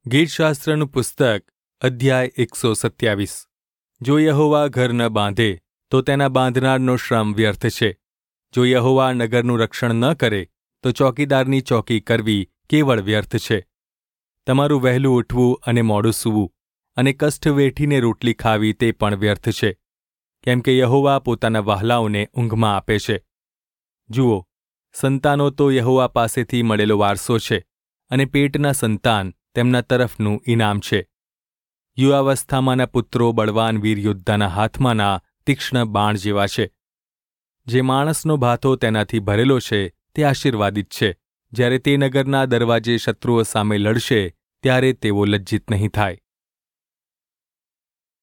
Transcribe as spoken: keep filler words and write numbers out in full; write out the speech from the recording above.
ગીતશાસ્ત્રનું પુસ્તક અધ્યાય એકસો સત્યાવીસ. જો યહોવા ઘર ન બાંધે તો તેના બાંધનારનો શ્રમ વ્યર્થ છે. જો યહોવા નગરનું રક્ષણ ન કરે તો ચોકીદારની ચોકી કરવી કેવળ વ્યર્થ છે. તમારું વહેલું ઉઠવું અને મોડું સૂવું અને કષ્ટ વેઠીને રોટલી ખાવી તે પણ વ્યર્થ છે, કેમ કે યહોવા પોતાના વહાલાઓને ઊંઘમાં આપે છે. જુઓ, સંતાનો તો યહોવા પાસેથી મળેલો વારસો છે, અને પેટના સંતાન તેમના તરફનું ઇનામ છે. યુવાવસ્થામાંના પુત્રો બળવાન વીર યોદ્ધાના હાથમાંના તીક્ષ્ણ બાણ જેવા છે. જે માણસનો ભાથો તેનાથી ભરેલો છે તે આશીર્વાદિત છે. જ્યારે તે નગરના દરવાજે શત્રુઓ સામે લડશે ત્યારે તેઓ લજ્જિત નહીં થાય.